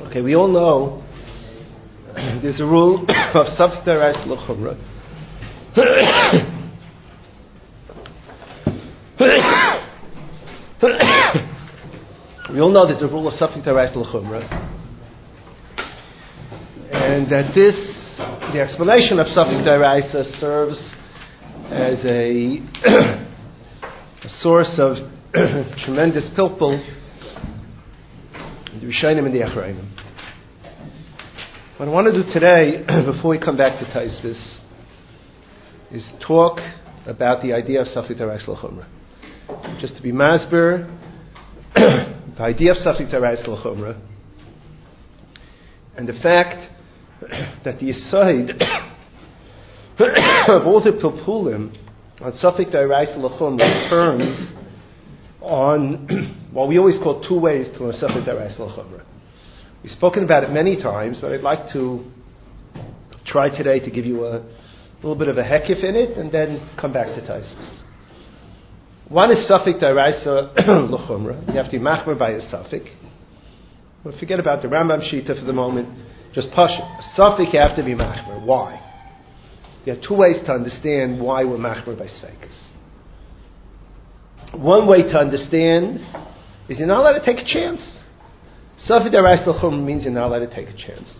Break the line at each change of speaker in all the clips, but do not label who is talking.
Okay, we all know there's a rule of Safek D'Oraisa L'Chumra. We all know there's a rule of Safek D'Oraisa L'Chumra, and that the explanation of Safek D'Oraisa serves as a source of tremendous pilpul in the Rishonim and the Achrayim. What I want to do today, before we come back to Taisvis, is talk about the idea of Safek D'Oraisa L'Chumra. Just to be masber, the idea of Safek D'Oraisa L'Chumra, and the fact that the aside of all the pilpulim on Safek D'Oraisa L'Chumra turns on what we always call two ways to learn Safek D'Oraisa L'Chumra. We've spoken about it many times, but I'd like to try today to give you a little bit of a hekif in it and then come back to Taisus. One is Safek D'Oraisa L'Chumra. You have to be machmer by a Safek. We'll forget about the Rambam Shita for the moment. Just push it. Safek you have to be machmer. Why? There are two ways to understand why we're machmer by Sfeikus. One way to understand is you're not allowed to take a chance. Safek D'Oraisa L'Chumra means you're not allowed to take a chance.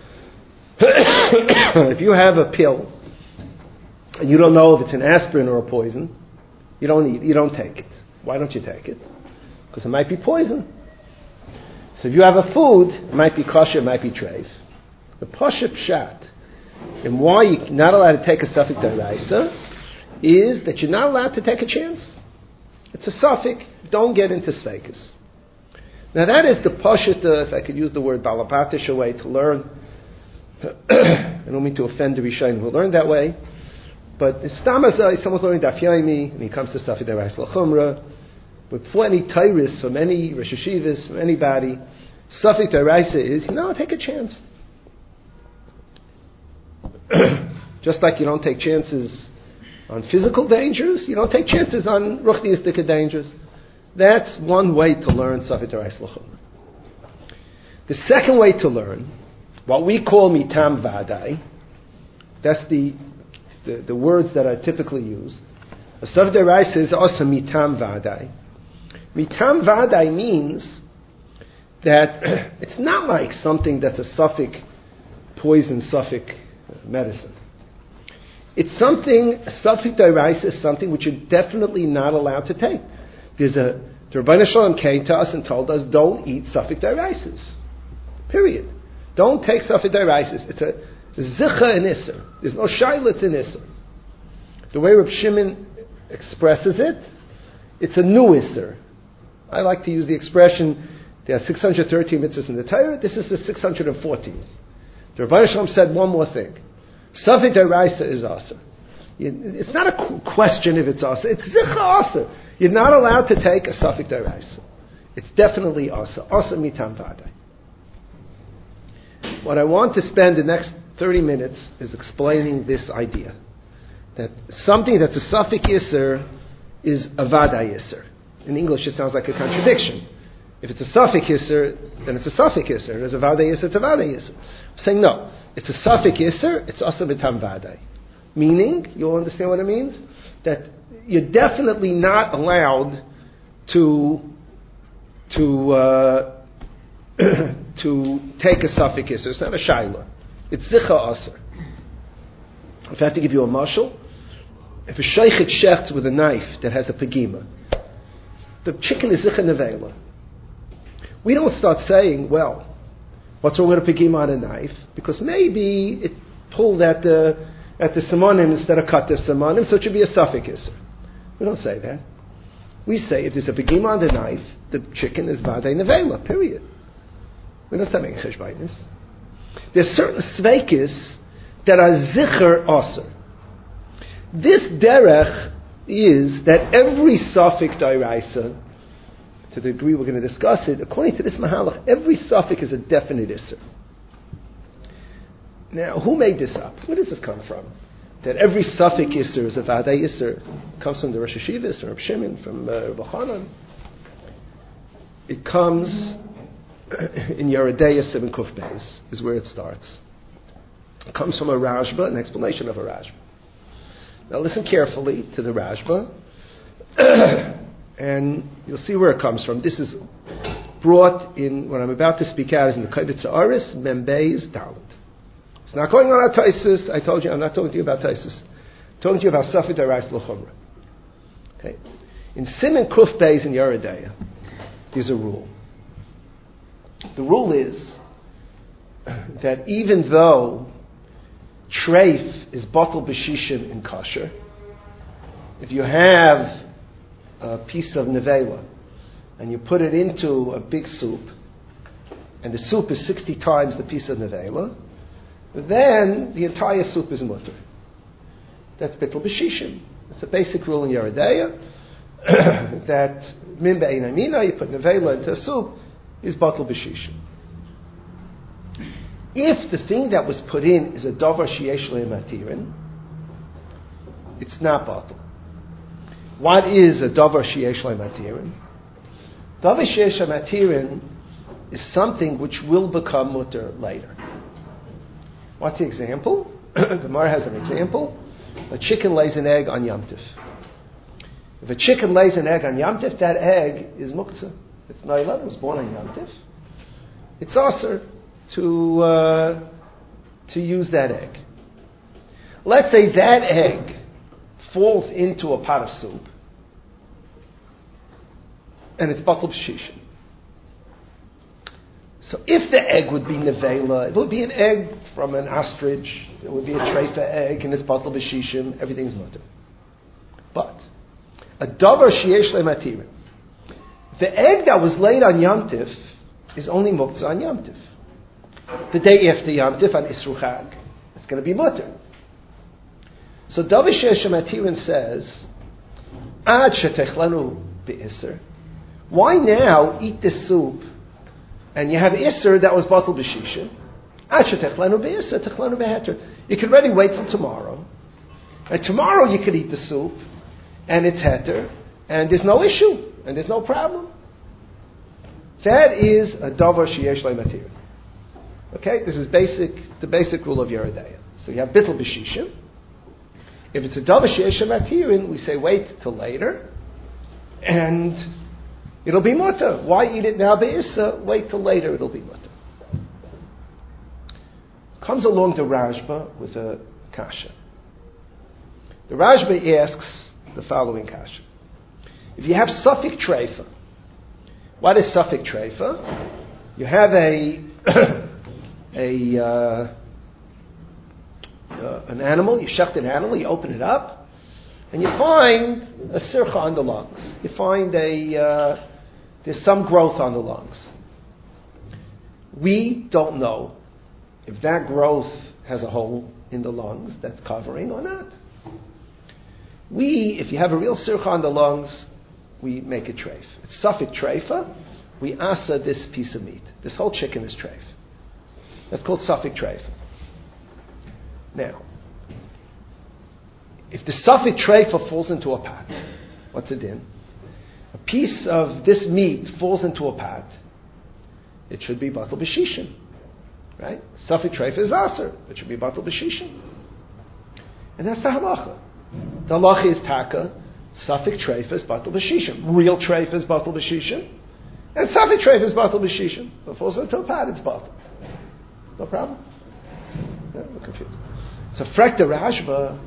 If you have a pill and you don't know if it's an aspirin or a poison, you don't take it. Why don't you take it? Because it might be poison. So if you have a food, it might be kosher, it might be treif. The pasha pshat, and why you're not allowed to take a Safek D'Oraisa, is that you're not allowed to take a chance. It's a Safek. Don't get into Sfeikus. Now that is the pashita, if I could use the word balapatish, way to learn. I don't mean to offend the Rishonim who learn that way. But someone's learning Daf Yomi, and he comes to Safek D'Oraisa L'Chumra. But before any tyrus from any Rosh Hashivas, from anybody, Safek D'Oraisa is, take a chance. Just like you don't take chances on physical dangers, you don't take chances on ruchniistic dangers. That's one way to learn Safek D'Oraisa L'Chumra. The second way to learn, what we call mitam vadai, that's the words that are typically used. A Safek D'Oraisa is also mitam vadai. Mitam vadai means that it's not like something that's a Safek poison, Safek medicine. It's something, a Safek D'Oraisa is something which you're definitely not allowed to take. The Rebbeinu Shalom came to us and told us, don't eat Safek D'Oraisas. Period. Don't take Safek D'Oraisas. It's a zicha in Isser. There's no shailitz in Isser. The way Reb Shimon expresses it, it's a new Isser. I like to use the expression, there are 613 mitzvahs in the Torah, this is the 614th. The Rebbeinu Shalom said one more thing. Safek D'Oraisa is asa. It's not a question if it's asa. It's zicha asa. You're not allowed to take a Safek D'Oraisa. It's definitely asa. Asa mitam vadai. What I want to spend the next 30 minutes is explaining this idea. That something that's a Safek Yisr is a Vadai Yisr. In English it sounds like a contradiction. If it's a Safek Yisr, then it's a Safek Yisr. There's a Vadai Yisr, it's a Vadai Yisr. I'm saying no. It's a Safek Yisr, it's also mitam vadai. Meaning, you'll understand what it means, that you're definitely not allowed to take a Safek Yisr. It's not a Shaila. It's Zicha Aser. If I have to give you a mashal, if a sheichet shechts with a knife that has a pegima, the chicken is Zicha Nevela. We don't start saying, well, what's wrong with a pegima on a knife? Because maybe it pulled at the simonim instead of cut the simonim, so it should be a Safek Yisr. We don't say that. We say if there's a pegima on the knife, the chicken is Vadai Nevela, period. We don't start making cheshbainis. There's certain sveikis that are zicher aser. This derech is that every Safek D'Oraisa, to the degree we're going to discuss it, according to this mahalach, every Safek is a definite isser. Now, who made this up? Where does this come from? That every Safek isser is a Vadai isser. It comes from the Rosh Hashivas, from Reb Shimon, from Reb Chanan. It comes in Yeridea Siman Kuf Beis is where it starts. It comes from a Rashba, an explanation of a Rashba. Now listen carefully to the Rashba, and you'll see where it comes from. This is brought in, what I'm about to speak out is in the Kovetz Aris, Membeis Dalet. It's not going on our Taisus. I told you, I'm not talking to you about Taisus. I'm talking to you about Safed Arais L'Chumra. Okay? In Siman Kuf Beis in Yeridea, there's a rule. The rule is that even though treif is batel b'shishim in kosher, if you have a piece of nevela and you put it into a big soup, and the soup is 60 times the piece of nevela, then the entire soup is mutter. That's batel b'shishim. It's a basic rule in Yeridea that min be'ein amina, you put nevela into a soup, is batel b'shishim. If the thing that was put in is a davar sheyesh lo matirin, it's not batel. What is a davar sheyesh lo matirin? Davar sheyesh lo matirin is something which will become mutter later. What's the example? Gemara has an example. A chicken lays an egg on Yom Tif. If a chicken lays an egg on Yom Tif, that egg is muktzah. It's Naila, it was born on Yom Tif. It's aser to use that egg. Let's say that egg falls into a pot of soup, and it's batel b'shishim. So if the egg would be nevela, it would be an egg from an ostrich, it would be a treifa egg, and it's batel b'shishim, everything's mutter. But a davar sheyesh le matirin, the egg that was laid on Yom Tif is only muktzah on Yom Tif. The day after Yom Tif on Isru Chag, it's going to be mutter. So davar sheyesh le matirin says, ad shetechlanu be'isr. Why now eat the soup and you have Isser that was batel b'shishim? Ad shetechlanu be'isr, techlanu be'heter. You can already wait till tomorrow. And tomorrow you could eat the soup and it's heter and there's no issue. And there's no problem. That is a davar sheyesh lo matirin. Okay, this is the basic rule of Yeridea. So you have bittul b'shishim. If it's a davar sheyesh lo matirin, we say wait till later, and it'll be mutter. Why eat it now be'issa? Wait till later, it'll be mutter. Comes along the Rashba with a kasha. The Rashba asks the following kasha. If you have suffik treifa, what is suffik treifa? You have an animal, you shecht an animal, you open it up, and you find a sircha on the lungs. You find there's some growth on the lungs. We don't know if that growth has a hole in the lungs that's covering or not. If you have a real sircha on the lungs, we make a treif. It's suffik treifa. We asa this piece of meat. This whole chicken is treif. That's called suffik treifa. Now, if the suffik treifa falls into a pot, what's it in? A piece of this meat falls into a pot, it should be batel b'shishim. Right? Suffik treifa is aser. It should be batel b'shishim. And that's the halacha. The halacha is taka. Suffik treifa is batel b'shishim. Real treifa is batel b'shishim. And suffik treifa is batel b'shishim. If it falls into a pot, it's batel. No problem? Yeah, I'm confused. So frekta Rashba,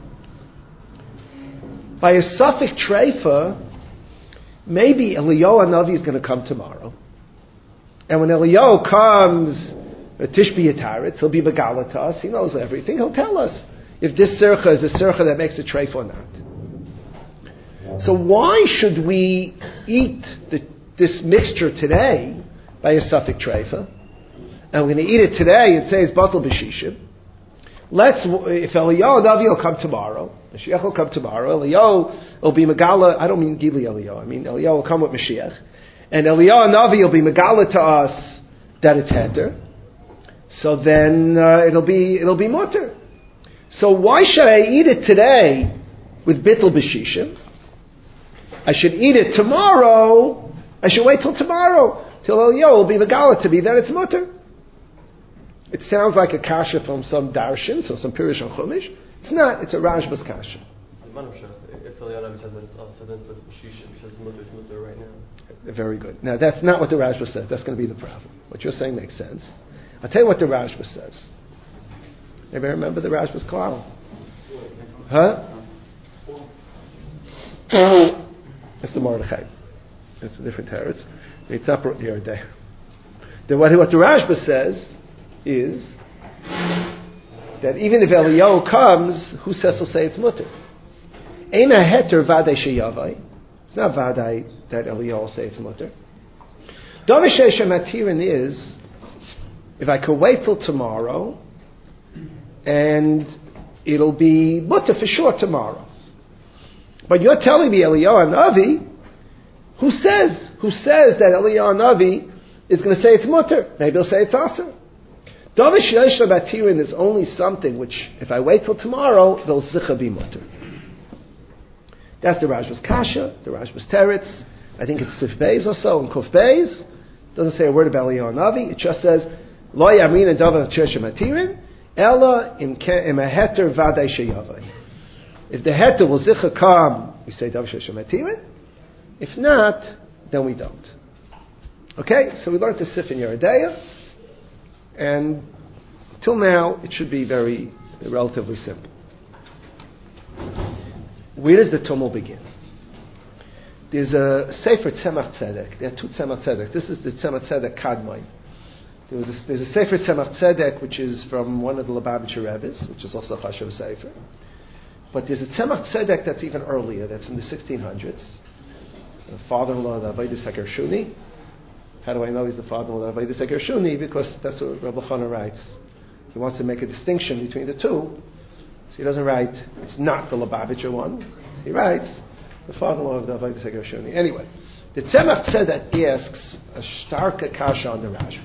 by a suffik treifa, maybe Eliyahu Hanavi is going to come tomorrow. And when Eliyahu comes, Tishbi Yataritz, he'll be megala to us. He knows everything. He'll tell us if this sircha is a sircha that makes a treifa or not. So why should we eat this mixture today by a suffik treifa? And we're going to eat it today and say it's batel b'shishim. If Eliyahu Hanavi will come tomorrow, Mashiach will come tomorrow, Eliyahu will be megala, I don't mean Gili Eliyahu, I mean Eliyahu will come with Mashiach, and Eliyahu Hanavi will be megala to us that it's heter, so then it'll be mutter. So why should I eat it today with bittul b'shishim? I should eat it tomorrow. I should wait till tomorrow till Eliyahu will be Megala to me that it's mutter. It sounds like a kasha from some darshan, from some Pirush on Chumash. It's not. It's a Rashba's kasha.
If Eliyahu says that it's also then for the Shisha, because it's mutter right now.
Very good. Now that's not what the Rashba says. That's going to be the problem. What you're saying makes sense. I'll tell you what the Rashba says. Anybody remember the Rashba's klal? Huh? It's the Mordechai. It's a different teretz. It's up the other day. Then what the Rashba says is that even if Eliyahu comes, who says he'll say it's mutter? Eina heter vadei sheyavai. It's not vadei that Eliyahu will say it's mutter. Davar she'eshem matirin is if I could wait till tomorrow, and it'll be mutter for sure tomorrow. But you're telling me Eliyahu Navi, who says that Eliyahu Navi is going to say it's mutter? Maybe he'll say it's aser. Davar she'eshem matirin is only something which, if I wait till tomorrow, they'll zicha be mutter. That's the Rashba's kasha, the Rashba's teretz. I think it's Sif Beis or so, and Kuf Beis. Doesn't say a word about Eliyahu Navi. It just says, Lo yamin and davar she'eshem matirin, ela im a heter vadei sheyavai. If the heter will zicha come, we say davar she'eshem matirin. If not, then we don't. Okay, so we learned the Sif in Yeridea, and till now it should be relatively simple. Where does the tumult begin? There's a Sefer Tzemach Tzedek. There are two Tzemach Tzedek. This is the Tzemach Tzedek Kadmai. There's a Sefer Tzemach Tzedek which is from one of the Lubavitcher Rebbe's, which is also a Chashuv Sefer. But there's a Tzemach Tzedek that's even earlier, that's in the 1600s. The father-in-law of the Avodah Gershuni. How do I know he's the father-in-law of the Avodah Gershuni? Because that's what Rabbi Chana writes. He wants to make a distinction between the two. So he doesn't write, it's not the Lubavitcher one. He writes, the father-in-law of the Avodah Gershuni. Anyway, the Tzemach Tzedek asks a starka kasha on the Rashba.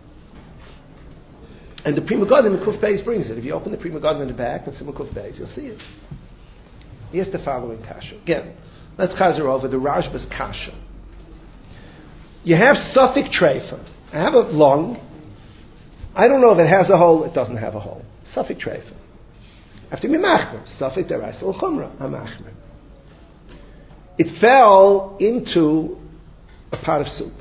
And the Prima Gadim in Kuf Beis brings it. If you open the Prima Gadim in the back and Simon Kuf Beis, you'll see it. Here's the following kasha. Again, let's chazer over the Rashba's kasha. You have Suffolk Treifa. I have a lung. I don't know if it has a hole, it doesn't have a hole. Suffolk Treifa. I have to be machmer. Suffolk deraisa l'chumra. I'm machmer. It fell into a pot of soup.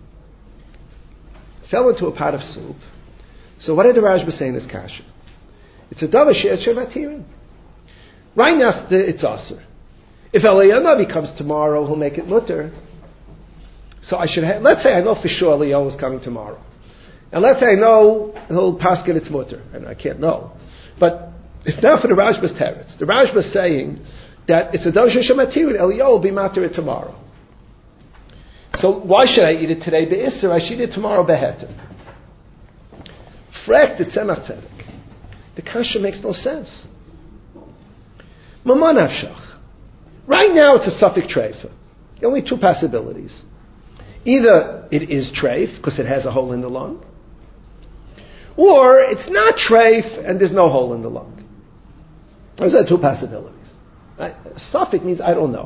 Fell into a pot of soup. So what did the Rashba say in this kasha? It's a davar she'eshem matirin. Right now it's aser. If Eliyahu Navi comes tomorrow, he'll make it mutter. So I should let's say I know for sure Eliyahu is coming tomorrow. And let's say I know he'll paskin it's mutter. And I can't know. But if not for the Rashba's teretz, the Rashba is saying that it's a davar she'eshem matirin, Eliyahu will be matter it tomorrow. So why should I eat it today be'isser? I should eat it tomorrow beheter. Frek the Tzemach Tzedek. The kasha makes no sense. Maman Avshach. Right now it's a Suffolk Treifa. Only two possibilities. Either it is treif, because it has a hole in the lung, or it's not treif, and there's no hole in the lung. Those are two possibilities. Right? Suffolk means I don't know.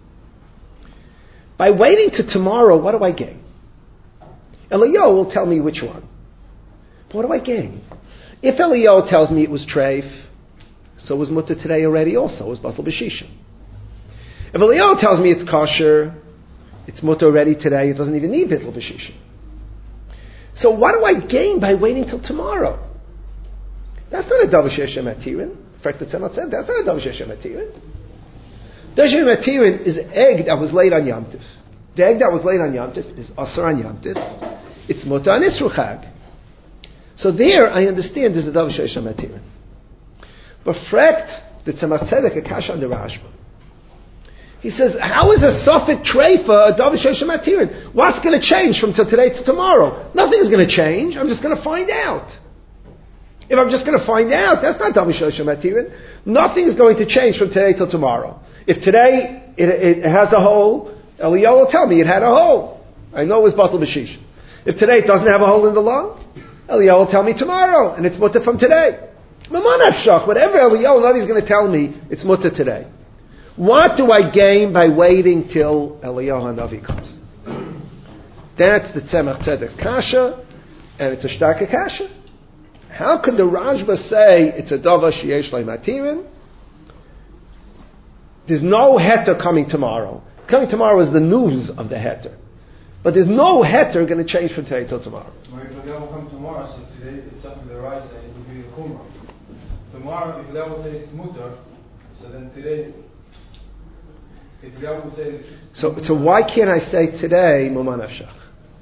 By waiting to tomorrow, what do I gain? Eliyahu will tell me which one. But what do I gain? If Eliyahu tells me it was treif, so was mutter today already also, it was batal b'shisha. If Eliyahu tells me it's kosher, it's mutter already today, it doesn't even need batal b'shisha. So what do I gain by waiting till tomorrow? That's not a davar she'eshem matirin. In fact, the Tzemach said that's not a davar she'eshem matirin. Davar she'eshem matirin is egg that was laid on Yom Tif. The egg that was laid on Yom Tif is asar on Yom Tif. It's mutter on Isru Chag. So there, I understand there's a davar she'eshem matirin. But frekt the Tzemach Tzedek a kasha on the Rashba. He says, how is a Suffolk Treifa a davar she'eshem matirin? What's going to change from today to tomorrow? Nothing is going to change. I'm just going to find out. If I'm just going to find out, that's not davar she'eshem matirin. Nothing is going to change from today till tomorrow. If today it has a hole, Eliyahu will tell me it had a hole. I know it was batal b'shisha. If today it doesn't have a hole in the lung, Eliyahu will tell me tomorrow, and it's mutter from today. Maman Avshach, whatever Eliyahu Navi is going to tell me, it's mutter today. What do I gain by waiting till Eliyahu Navi comes? That's the Tzemach Tzedek's kasha, and it's a starka kasha. How could the Rashba say it's a davar sheyesh lo matirin? There's no heter coming tomorrow. Coming tomorrow is the news of the heter. But there's no heter going to change from today till tomorrow.
Well, if the will come tomorrow, so today it's something the rice and it will be a chumrah. Tomorrow, if the will say it's mutter, so then today, if the will say it's
so why can't I say today Muman Afshach?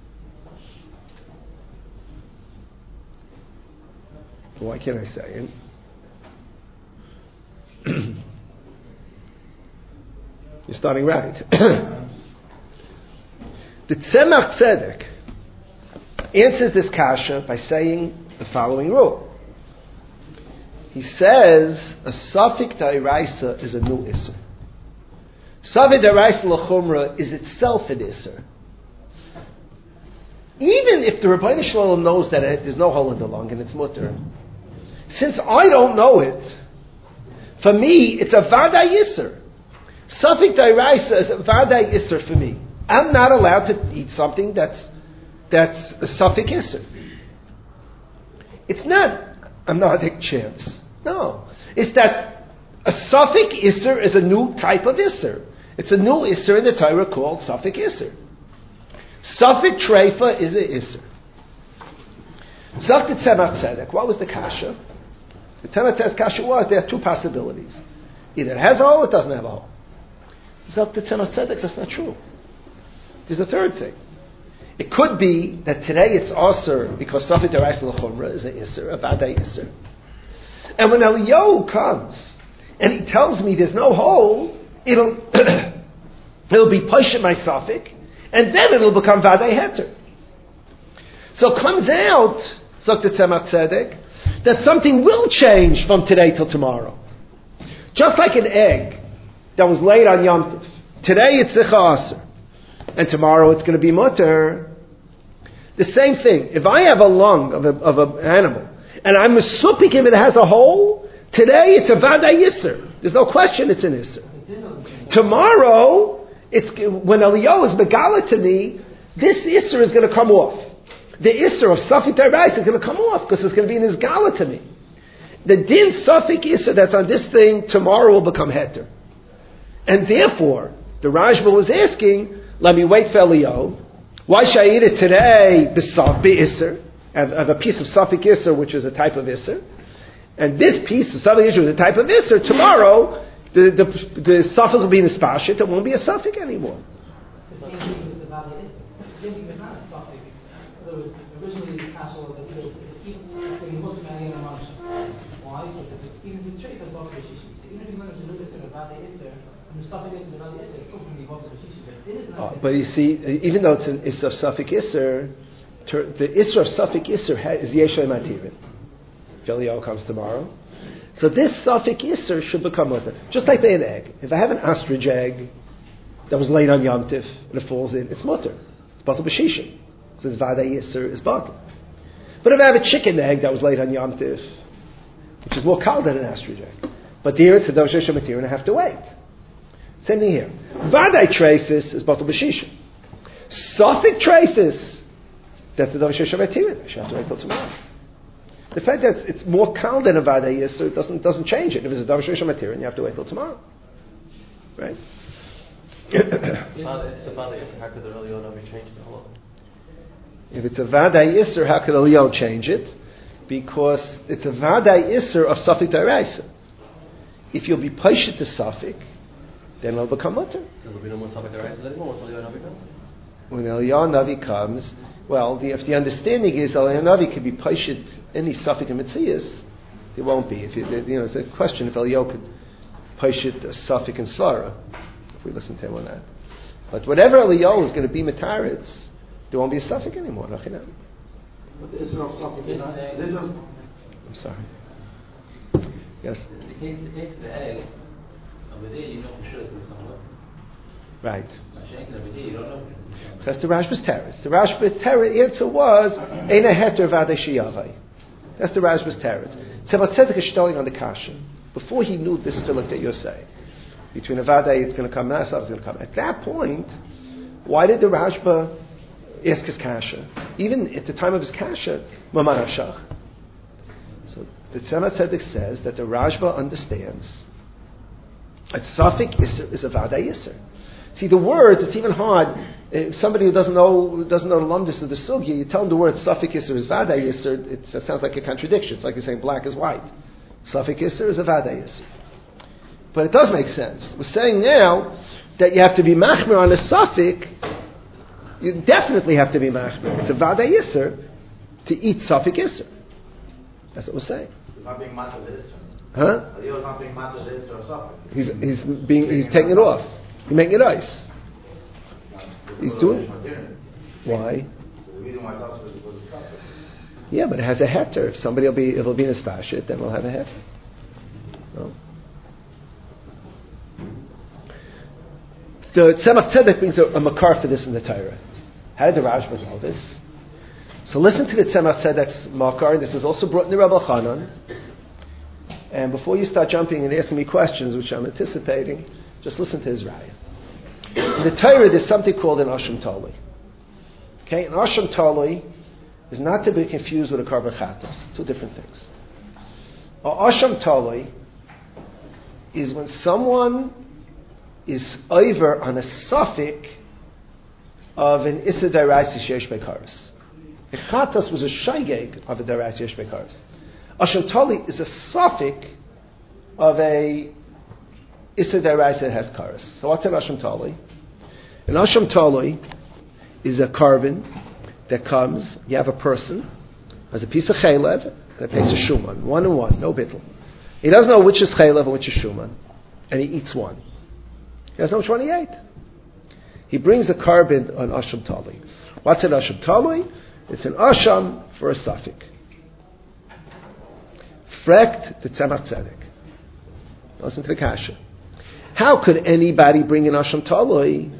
Why can't I say it? You're starting right. The Tzemach Tzedek answers this kasha by saying the following rule. He says a suffix da'iraisa is a new isser. Suffix da'iraisa l'chumra is itself an isser. Even if the Rebbeinu Shalom knows that there's no hole in the lung and it's mutter, since I don't know it, for me it's a vadai isser. Suffix da'iraisa is a vadai isser for me. I'm not allowed to eat something that's a suffix isser. It's not a nodic chance. No. It's that a suffix isser is a new type of isser. It's a new isser in the Torah called suffix isser. Suffix treifa is a isser. Zok the Tzemach Tzedek. What was the kasha? The Tzemach Tzedek's kasha was there are two possibilities. Either it has a hole or it doesn't have a hole. Zok the Tzemach Tzedek, that's not true. There's a third thing. It could be that today it's aser because suffix deraisa l'chumra is a isser, a vadai isser. And when Eliyahu comes and he tells me there's no hole, it'll be poshet my suffix, and then it'll become vadai heter. So it comes out, Zok the Tzemach Tzedek, that something will change from today till tomorrow. Just like an egg that was laid on Yom Tov. Today it's zicha aser, and tomorrow it's going to be mutter. The same thing. If I have a lung of an animal, and I'm mesupik if it has a hole, today it's a vadai yisser. There's no question it's an yisser. Tomorrow, when Eliyahu is megala to me, this yisser is going to come off. The yisser of suffix deraisa is going to come off because it's going to be in his gala to me. The din suffix yisser that's on this thing tomorrow will become heter. And therefore, the Rashba was asking, let me wait for Eliyahu. Why should I eat it today? B'isser, of a piece of suffix isser, which is a type of isser, and this piece of suffix isser is a type of isser. Tomorrow, the suffix will be in the spashit. It won't be a suffix anymore.
The same thing with the valley isser. The same thing with not a suffix. There was originally the castle that even why? Because even the trait of Bava Shishi. So even if you learn to look at the valley isser, and the suffix is the valley isser, it's still going to be Bava Shishi.
But you see, even though it's an Isser of Suffix Isser, the Isser of Suffix Isser is Yeshay Matirin. If Eliyahu comes tomorrow. So this Suffix Isser should become mutter. Just like an egg. If I have an ostrich egg that was laid on Yom Tif and it falls in, it's mutter. It's Batal B'Shishim. So it's Vadai Isser is Batal. But if I have a chicken egg that was laid on Yom Tif, which is more cold than an ostrich egg, but there it's a Davar Yeshay Matirin and I have to wait. Same thing here. Vadai treifis is Batal B'Shishim. Suffix treifis, that's the Davar Yeshay Matirin. I should have to wait till tomorrow. The fact that it's more cold than a Vadai Yisr doesn't change it. If it's a Davar Yeshay Matirin, you have to wait till tomorrow. Right?
If it's a Vadai Yisr, how could the Eliyahu Navi change the whole?
If it's a Vadai Yisr, how could Eliyahu change it? Because it's a Vadai Yisr of Suffix Daraisa. If you'll be Paishet to Suffix, then it'll become mutter.
So there'll be no more Suffix Daraisa anymore once Eliyahu Navi comes?
When Eliyahu Navi comes, well, if the understanding is Eliyahu Navi could be Paishet any Suffix and Metzias, there won't be. If it's a question if Eliyahu could Paishet a Suffix and Svara, if we listen to him on that. But whatever Eliyahu is going to be Mataritz, there won't be a Suffix anymore.
But the Isra of Suffix
I'm sorry. Yes?
The case of the egg, over there you know for sure it's going to come up.
Right.
Over there you don't know.
So that's the Rashba's teretz. The Rashba's teretz answer was Eina Heter Vadei Sheyavai. That's the Rashba's teretz. Tzemach Tzedek is telling on the kasha before he knew this fillik that you're saying. Between a Vadei, it's going to come, Nasav is going to come. At that point, why did the Rashba ask his kasha. Even at the time of his kasha, Maman Avshach. So the Tzemach Tzedek says that the Rashba understands that Safik is a Vada Yisr. See, the words, it's even hard. If somebody who doesn't know the lumdis of the sugya, you tell them the word Safik Yisr is Vada Yisr, it sounds like a contradiction. It's like you're saying black is white. Safik Yisr is a Vada Yisr. But it does make sense. We're saying now that you have to be machmir on a Safik. You definitely have to be machmir. It's a Vada Yisr to eat Safik Yisr. That's what we're saying.
He's not being matter this.
Huh?
He's not being matter this or something.
He's taking it off. He's making it ice. He's doing. Why?
The reason why it's also because it's tougher.
Yeah, but it has a heter. If somebody it'll be nastashit, then we'll have a heter. No. The Tzemach Tzedek brings a makar for this in the Torah. How did the Rashba know this? So listen to the Tzemach Tzedek's makar. This is also brought in the Rabbi Chanan. And before you start jumping and asking me questions, which I'm anticipating, just listen to his raya. In the Torah, there's something called an Asham Tali. Okay, an Asham Tali is not to be confused with a Karban Chatas. Two different things. An Asham Tali is when someone is over on a suffix of an Issa Daraisi Shesh Bekaris. A Chatas was a Shaygeg of a Daraisi Shesh Bekaris. Asham Tali is a suffix of a Issa Daraisa that has karas. So what's an Asham Tali? An Asham Tali is a carbon that comes, you have a person, has a piece of chaylev and a piece of shuman. One and one, no bittul. He doesn't know which is chaylev and which is shuman. And he eats one. He doesn't know which one he ate. He brings a carbon on Asham Tali. What's an Asham Tali? It's an Asham for a suffix. Frekt the Tzemach Tzedek. Listen to the kasha. How could anybody bring an Asham Taloi?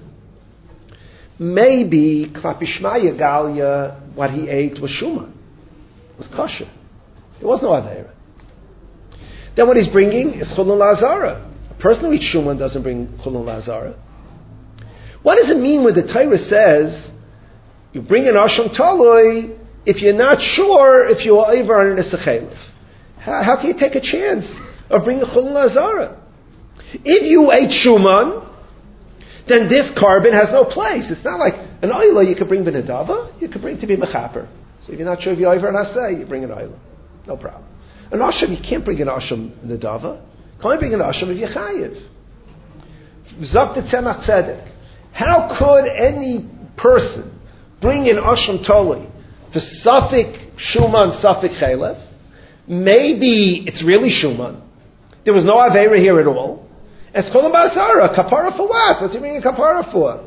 Maybe Klapishmaya Galia, what he ate was Shuma. It was kosher. There was no Aveira. Then what he's bringing is Chulun Lazara. A person who eats Shuma doesn't bring Chulun Lazara. What does it mean when the Torah says you bring an Asham Taloi if you're not sure if you are over on an Isachelev? How can you take a chance of bringing Chulun Lazara? If you ate Shuman, then this carbon has no place. It's not like an oila you could bring Benedava, you could bring to be Mechaper. So if you're not sure if you're over an Asay, you bring an oila. No problem. An Asham, you can't bring an Asham Nedava. You can't bring an Asham if you're Chayiv. Zok the Tzemach Tzedek. How could any person bring an Asham Toli to Safik Shuman, Safik Chaylev? Maybe it's really Shuman. There was no Aveira here at all. It's Cholam Basara. Kapara for what? What's he bringing Kapara for?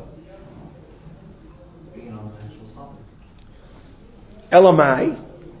Elamai.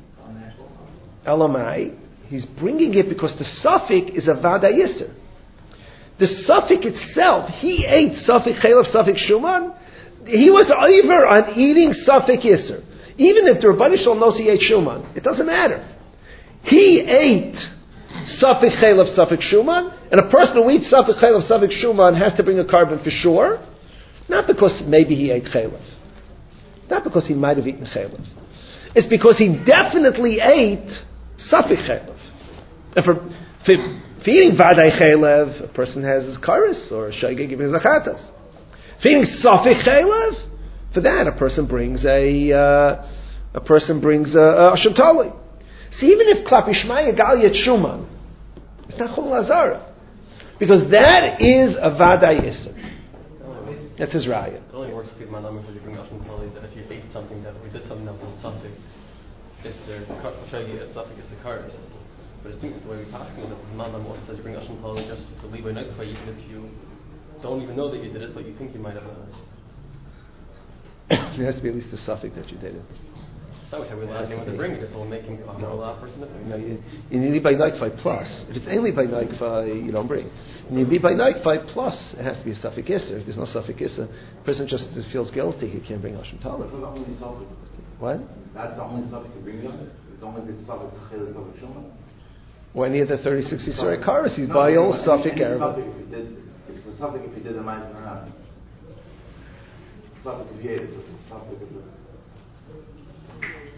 Elamai. He's bringing it because the suffix is a Vada Yisr. The suffix itself, he ate suffix Chaylev, suffix Shuman. He was over on eating suffix Yisr. Even if the Rabbani Shalom knows he ate Shuman, it doesn't matter. He ate Safik Chaylev, Safik Shuman, and a person who eats Safik Chaylev, Safik Shuman has to bring a carbon for sure, not because maybe he ate Chaylev, not because he might have eaten Chaylev. It's because he definitely ate Safik Chaylev. And for eating Vadai Chaylev, a person has his karis, or a Shaygeg gives his achatas. For eating Safik Chaylev, for that a person brings a Asham Tali. See, even if Klapishmaya Galia Shuman, it's not Chul Lazara. Because that is a Vada Yisr. That's his raya.
It only works with Manam if you bring Asham Tali that if you ate something that we did something else as suffix, it's the Shagi as suffix is the karis. But it seems the way we pass it that Manam also says bring Asham Tali just to leave a night for even if you don't even know that you did it, but you think you might have done it.
There has to be at least a suffix that you did it.
That was how we allow anyone to bring it. If we'll make him allow a person to bring it.
No, you need by Naikfai plus. If it's only by Naikfai, you don't bring. You need by Naikfai plus. It has to be a Safik Isser. If there's no Safik Isser, the person just feels guilty. He can't bring Asham Talib. What?
That's the only stuff you can bring on it? It's only the stuff that's Chaylev, Safik Shuman?
Or any of the 36 Yisrael Karas. He's by all Safik Arab.
It's a Safik if you did a Ma'aser Hanan. Safik if you ate it. It's a Safik if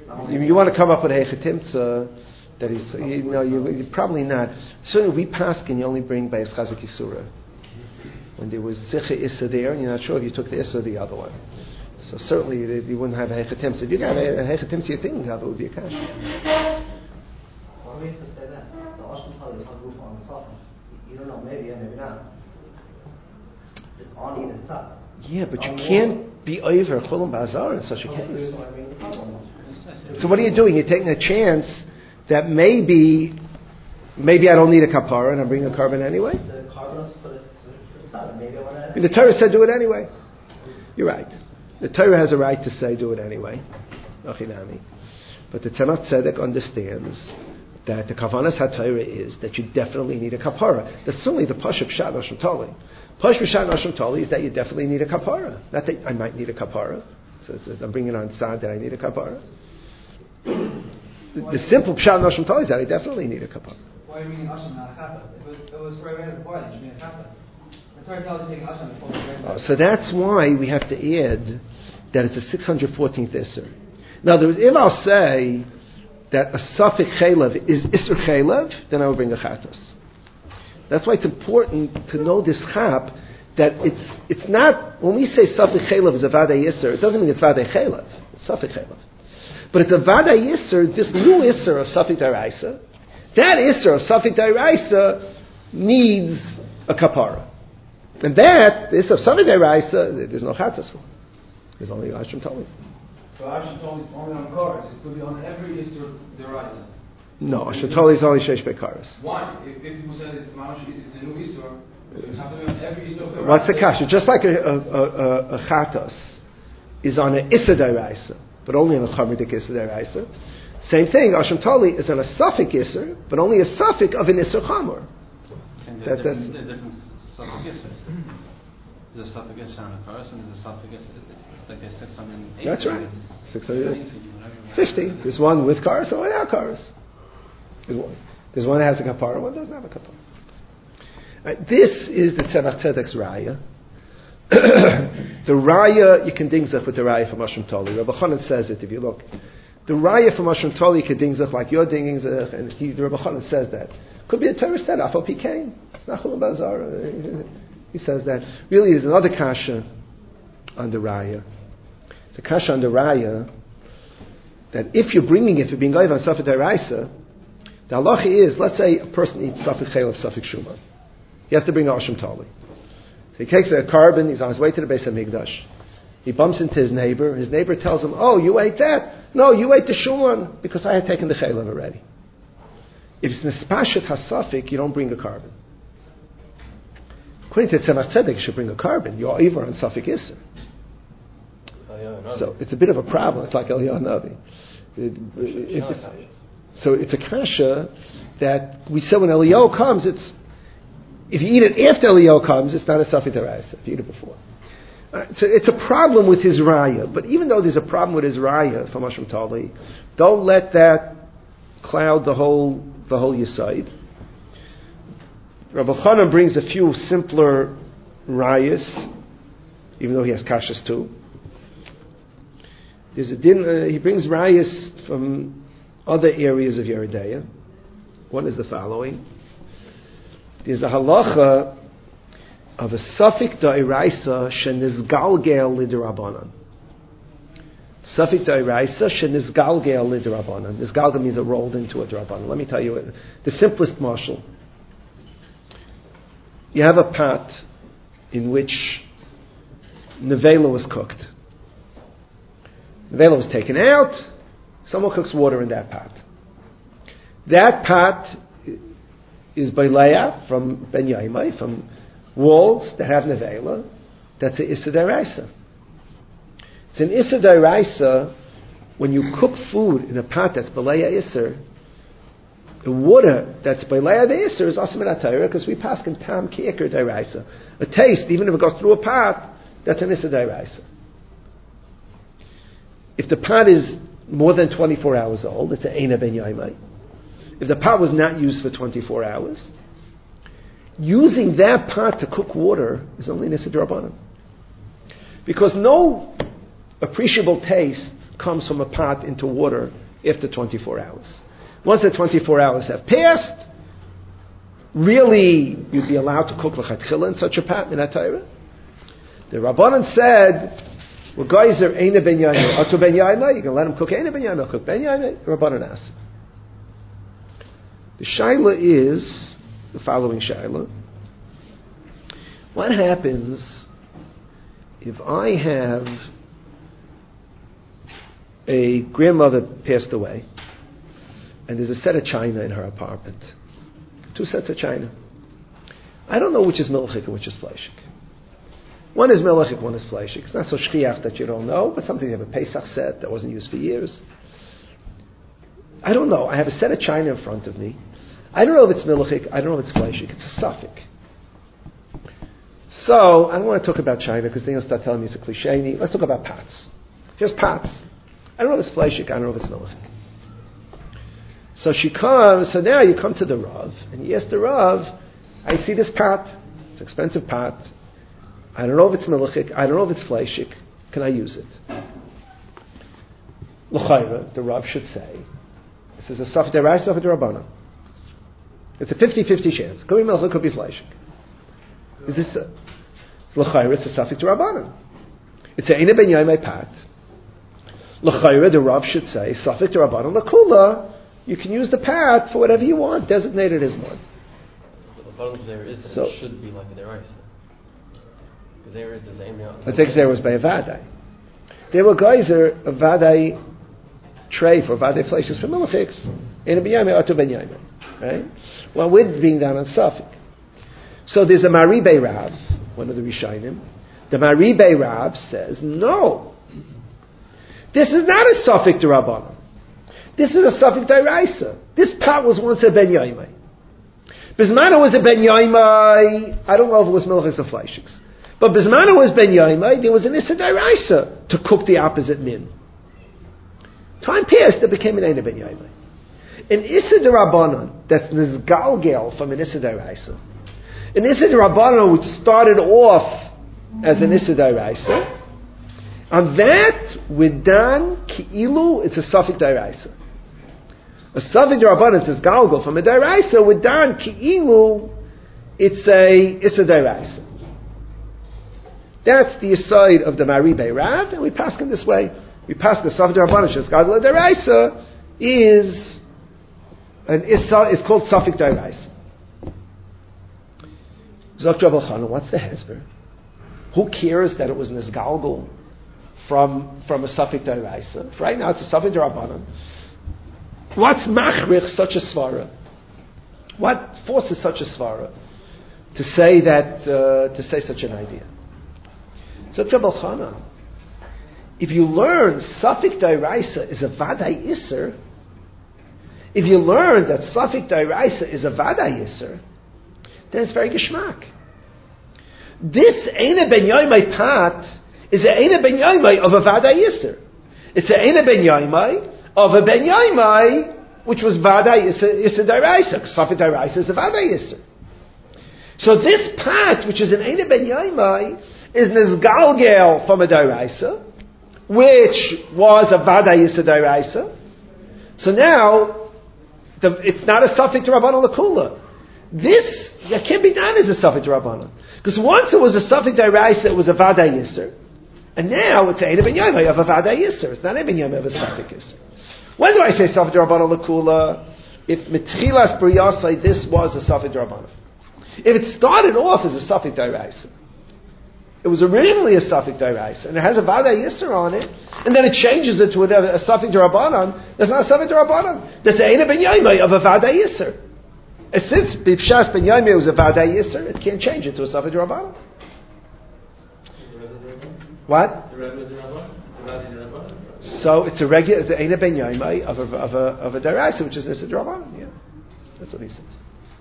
You want to come up with a hechetimtza that he's, you probably not. Certainly we paskin, you only bring Beis Chazak Yisura. When there was Zicha Issa there, and you're not sure if you took the Issa or the other one. So certainly you wouldn't have a hechetimtza. If you got a hechetimtza, you think it would be a kash.
Why do we have to say that? The Ashton Tali is on the roof on the sofa. You don't know, maybe not. It's on either top.
Yeah, but you can't be over Cholam Bazar in such a case. So what are you doing? You're taking a chance that maybe I don't need a kapara and I'm bringing a carbon anyway?
The carbon for the top. Maybe I want to...
The Torah said do it anyway. You're right. The Torah has a right to say do it anyway. Ochinami. But the Tzemach Tzedek understands that the Kavanas HaTorah is that you definitely need a kapara. That's certainly the Pashup Shat Nashim Tali. Pashup Shat Nashim Tali is that you definitely need a kapara. Not that I might need a kapara. So it says, I'm bringing on Tzad that I need a kapara. The simple Pshat Nashim Tali is that I definitely need a kapara.
Why are you meaning Asham, not a chata? It was right at the point, you should mean a chata. The Torah tells you taking Asham is called
So that's why we have to add that it's a 614th Isser. Now, if I'll say that a Safik Chaylev is Isser Chaylev, then I will bring a Chatas. That's why it's important to know this chap, that it's not, when we say Safik Chaylev is a Vadei Isser, it doesn't mean it's Vadei Chaylev, it's Safik Chaylev. But it's a Vadei Isser, this new Isser of Safik Daraisa, that Isser of Safik Daraisa needs a Kapara. And that, this of Safik Daraisa, there's no Chatas for. There's only Ashram Tali.
So Asham Tali is only on cars. It's going to be on every Isser Deraisa.
No, Ashram Tali is only Sheish Bekaris.
Why? If people said it's a new Isser, it has to be on every Isser Deraisa.
What's the kasha? Just like a Chatas is on an Issa Deraisa, but only on a Chamerdik Issa Deraisa. Same thing, Ashram Tali is on a Safik Isser, but only a Safik of an Isser Chamor.
That's the different Safik Issers. There's a Safik Isser on a Karas, and there's a Safik Isser. Like there's 680.
That's right. 650. There's one with cars and one without cars. There's one that has a kapara, one doesn't have a kapara. This is the Tzemach Tzedek's raya. The raya, you can dingzach with the raya from Ashram Tali. Rabbi Chanan says it if you look. The raya from Ashram Tali can dingzach like you're dingzach, and Rabbi Chanan says that. Could be a Torah said, Afal Pikain. It's not Chulam Bazar. He says that. Really, there's another kasha on the raya. It's a kasha on the raya that if you're bringing it for being goyv on Safik Daraisa, the halacha is, let's say a person eats Safik Chaylev, Safik Shuman. He has to bring Asham Tali. So he takes a carbon, he's on his way to the Beis HaMikdash. He bumps into his neighbor. His neighbor tells him, oh, you ate that? No, you ate the Shuman because I had taken the Chaylev already. If it's Nespashet HaSafik, you don't bring a carbon. According to Tzemach Tzedek, you should bring a carbon. You're over on Safik Isser. So it's a bit of a problem. It's like Eliyahu Navi. So it's a kasha that we said when Eliyahu comes, if you eat it after Eliyahu comes, it's not a Safik Daraisa. If you eat it before. So it's a problem with his raya. But even though there's a problem with his raya from Ashram Tali, don't let that cloud the whole Yesod. Rabbi Chanan brings a few simpler rayas, even though he has kashas too. There's a din, he brings rayas from other areas of Yeridea. One is the following. There's a halacha of a Safik Da'iraisa shenizgalgel lidrabanan. Safik Da'iraisa shenizgalgel lidrabanan. Nizgalgel means it rolled into a drabanan. Let me tell you the simplest mashal. You have a pot in which nevela was cooked. Nevela was taken out. Someone cooks water in that pot. That pot is Baileya from Ben Yaimai, from walls that have nevela. That's an Issa Daraisa. It's an Issa Daraisa when you cook food in a pot that's Baileya Isser. The water that's Baileya the Isser is Asim and Atayra because we pass in Tam Ki'ikr Daraisa. A taste, even if it goes through a pot, that's an Issa Daraisa. If the pot is more than 24 hours old, it's an Eina Ben Yaimai. If the pot was not used for 24 hours, using that pot to cook water is only Nisa D'Rabbanan. Because no appreciable taste comes from a pot into water after 24 hours. Once the 24 hours have passed, really you'd be allowed to cook l'chatchila in such a pot, in Torah. The Rabbanan said, well, guys are Eina ben Yaimai, Atu ben Yaimai, you can let him cook Eina ben Yaimai, cook ben Yaimai, the Rabbanan asked. The shaila is the following shaila. What happens if I have a grandmother passed away and there's a set of china in her apartment? 2 sets of china. I don't know which is milchik and which is fleishik. One is milchik, one is fleishik. It's not so shchiach that you don't know, but something you have a Pesach set that wasn't used for years. I don't know. I have a set of china in front of me. I don't know if it's milchik, I don't know if it's fleishik. It's a suffix. So, I don't want to talk about china because then you'll start telling me it's a cliche. Let's talk about pots. Just pots. I don't know if it's fleishik, I don't know if it's milchik. So she comes, so now you come to the Rav, and you ask the Rav, I see this pot, it's an expensive pot, I don't know if it's milchik, I don't know if it's fleishik, can I use it? L'chayra, the Rav should say, this is a safek deraisa, safek derabbanan. It's a 50-50 chance. Could be milchik, could be fleishik. Is this l'chayra, it's a safek derabbanan. It's a eina ben yaimai pot. L'chayra, the Rav should say, safek derabbanan l'kula, you can use the pat for whatever you want, designated as one.
So it should be like a deraisa. Because there is the name.
I think there was by a vadai. There were guys a vadai tray for vadai fleishes for milchiks in a binyame or to binyame, right? Well, we're being down on suffix. So there's a Maribe Rav, one of the Rishonim. The Maribe Rav says no. This is not a suffix derabbanan. This is a suffix deraisa. This pot was once a ben yaimai. Bismana was a ben yaimai. I don't know if it was milchis or fleishiks. But Bismana was ben yaimai. There was an issa deraisa to cook the opposite min. Time passed, it became an eina ben yaimai. An issa derabanan that's nizgalgel from an issa deraisa. An issa derabanan which started off as an issa deraisa. On that, we're done ki'ilu. It's a suffix deraisa. A suffix derabanan is galgal from a deraisa. We're done ki'ilu. It's a deraisa. That's the aside of the Maribe Rav, and we pass it this way. We pass the suffix derabanan is galgal deraisa is called suffix deraisa. Zok Rabbi Chana, what's the hesber? Who cares that it was nisgalgal from a suffix deraisa? Right now it's a suffix derabanan. What's machrich such a svara? What forces such a svara to say such an idea? So Rabbi Chana, if you learn suffix deraisa is a vadai iser, if you learn that suffix deraisa is a vadai iser, then it's very geschmack. This eina ben yaimai pat is an eina ben yaimai of a vadai yiser. It's an eina ben yaimai of a ben yaimai which was vadai yiser deraisa. Suffix deraisa is a vadai yiser. So this pat, which is an eina ben yaimai, is nizgalgel from a deraisa, which was a vadai yiser deraisa. So now it's not a suffix derabbanan l'kula. This that can't be done as a suffix derabbanan. Because once it was a suffix deraisa, it was a vadai yiser. And now it's a eina ben yaimai of a vadai yiser. It's not a ben yaimai of a suffix yiser. When do I say suffix derabbanan l'kula? If mitchilas briyasai, this was a suffix derabbanan. If it started off as a suffix deraisa, it was originally a suffix deraisa, and it has a vadai yiser on it, and then it changes it to a suffix derabbanan, that's not a suffix derabbanan. That's a eina ben yaimai of a vadai yiser. And since Bipshas ben Yaimai was a vadai yiser, it can't change it to a suffix derabbanan. What? So it's a regular, the eina ben Yaimai of a deraisa, which is a derabbanan. Yeah, that's what he says.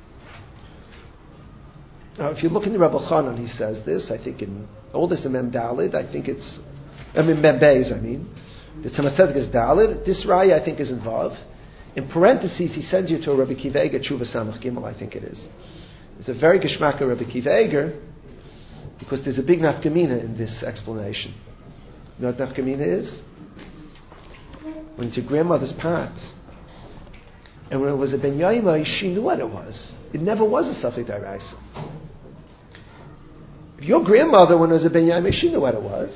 Now, if you look in the Rebbe Chanan, he says this. I think in all this in Mem Dalid, I think it's Mem Beis. The Tzemach Tzedek is Dalid. This Raya I think is involved. In parentheses, he sends you to a Rabbi Kiva Eger, Tshuva Samach Gimel, I think it is. It's a very geschmack of Rabbi Kiva Eger, because there's a big nafkamina in this explanation. You know what nafkamina is? when it's your grandmother's pot. And when it was a ben yaimai, she knew what it was. It never was a safek d'oraisa. If your grandmother, when it was a ben yaimai, she knew what it was.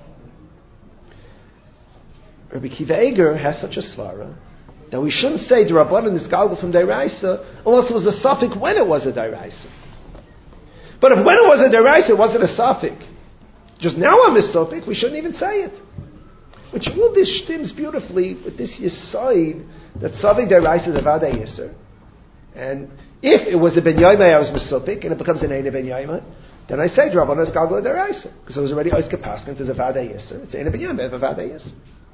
Rabbi Kiva Eger has such a svara that we shouldn't say the Rabbanan is galgal from d'oraisa unless it was a safek when it was a d'oraisa. But if when it was a d'oraisa, it wasn't a safek. Just now I'm a safek, we shouldn't even say it. Which all this stems beautifully with this yesod that safek d'oraisa is a vada yisr. And if it was a ben yaimai, I was misopik, and it becomes an ein ben yaimai, then I say Rabbanan is galgal d'oraisa because it was already oiske paskin. There's a vada yisr. It's ein ben yaimai, a vada yisr.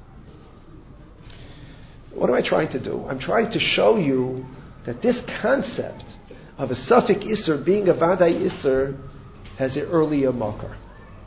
What am I trying to do? I'm trying to show you that this concept of a safek isser being a vadai isser has an earlier makar.